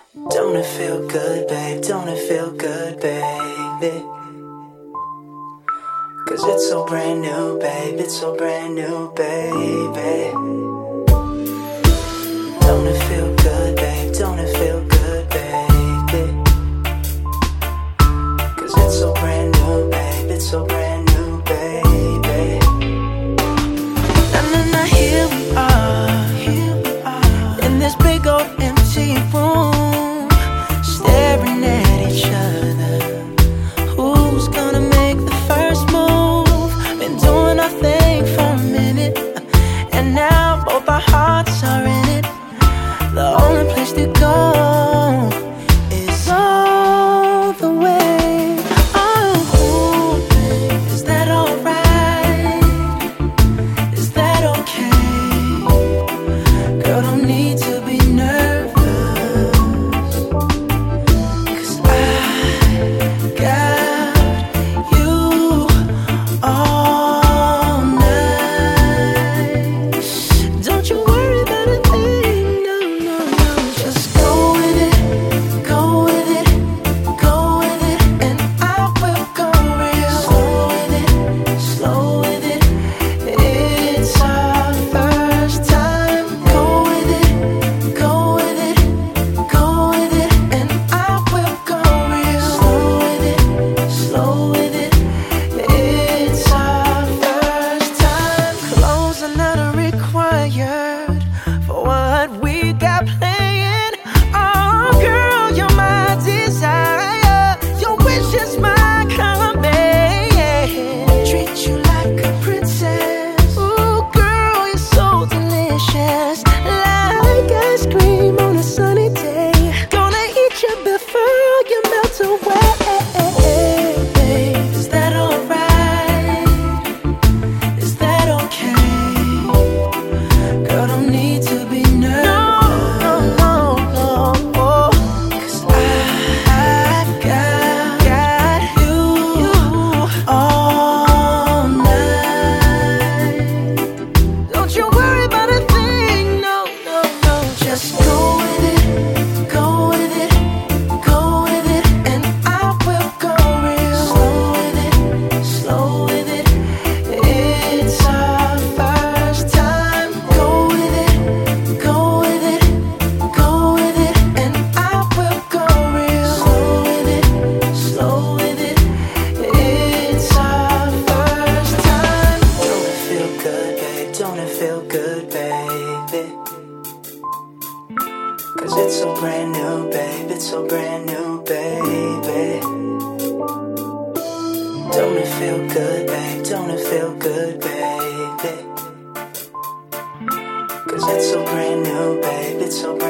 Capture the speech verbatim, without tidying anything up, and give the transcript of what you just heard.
Don't it feel good, babe? Don't it feel good, baby? Cause it's so brand new, babe. It's so brand new, baby. Don't it feel good, babe? Don't it feel good, baby? Cause it's so brand new, babe. It's so brand new, baby. Na na na, here we are, here we are, in this big old empty room, staring at each other. Who's gonna make the first move? Been doing our thing for a minute, and now both our hearts are in it. The only place to go is all the way. Oh, is that alright? Is that okay? Girl, don't need to be nervous, 'cause I got you all night. Don't you worry about a thing, no, no, no. Just go with it, go with it, go with it, and I will go real slow with it, slow with it. It's our first time. Go with it, go with it, go with it, and I will go real slow with it, slow with it. It's our first time. Clothes are not required for what we got playing. Oh, girl, you're my desire. Your wish is my command. Treat you like a princess. Ooh, girl, you're so delicious. Like ice cream on a sunny day. Gonna eat you before you melt away. Is that alright? Is that okay? Girl, don't need to be nervous. No, no, no, no. 'Cause I've got, got you all night. Don't you worry about a thing, no, no, no. Just go with it, go with it, go with it, and I will go real slow with it, slow with it. It's our first time. Go with it, go with it, go with it, and I will go real slow with it, slow with it. It's our first time. Don't it feel good, babe? Don't it feel good, baby? Cause it's so brand new, babe. It's so brand new, baby. Don't it feel good, babe? Don't it feel good, baby? Cause it's so brand new, babe. It's so brand